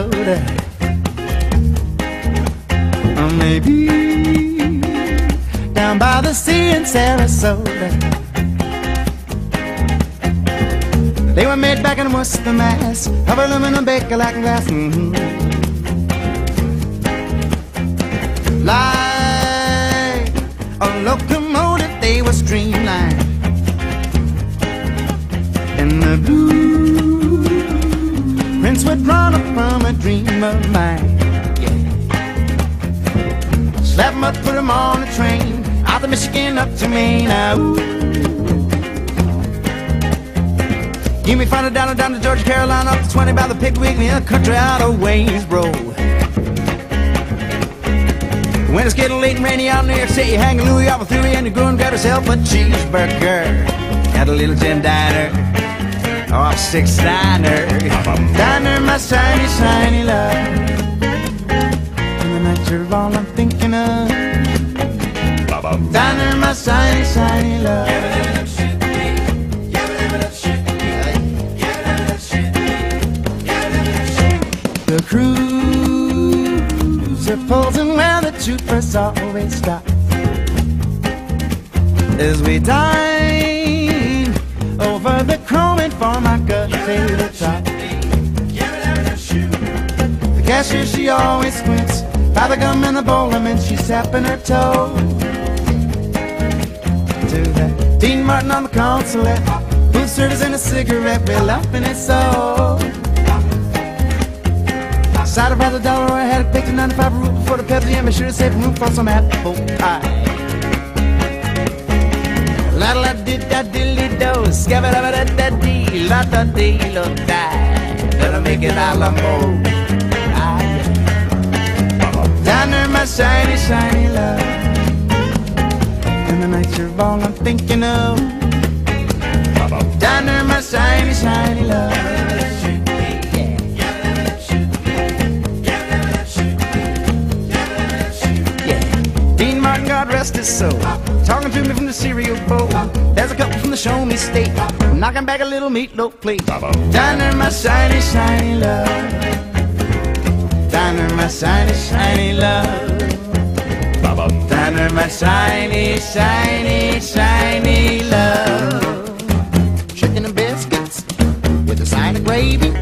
soda. Or maybe down by the sea in Sarasota. They were made back in Worcester, Mass, of aluminum baker like glass. Like a locomotive, they were streamlined. And the blueprints were drawn up from a dream of mine. Yeah. Slap 'em up, put 'em on a train, out of Michigan up to Maine. Give me $5 down to Georgia, Carolina, up to 20 by the Piggly in the country out of Waynesboro. When it's getting late and rainy out in New York City, hang a Louis off a Louis and you go and grab yourself a cheeseburger at a Little Jim Diner or a 6 Diner. Diner, my shiny, shiny love. In the night you're all I'm thinking of. Diner, my shiny, shiny love. The cruiser pulls in where the troopers always stop. As we dine over the chrome and Formica tabletop. The cashier, she always squints by the gum and the bowler, and she's tapping her toe to that Dean Martin on the consulate. Food service and a cigarette, we're laughing it so. Cider by the dollar, I had a pick to 95 root for the Pepsi, and be sure to save room for some apple pie. La la did da dilly do, scabba da da da dee, la da dee lo die. Gonna make it a la mode. Diner, my shiny, shiny love. In the night you're all I'm thinking of. Diner, my shiny, shiny love. God rest his soul, talking to me from the cereal bowl. There's a couple from the Show Me State, knocking back a little meatloaf plate. Diner, my shiny, shiny love. Diner, my shiny, shiny love. Diner, my shiny, shiny, shiny love. Chicken and biscuits with a side of gravy.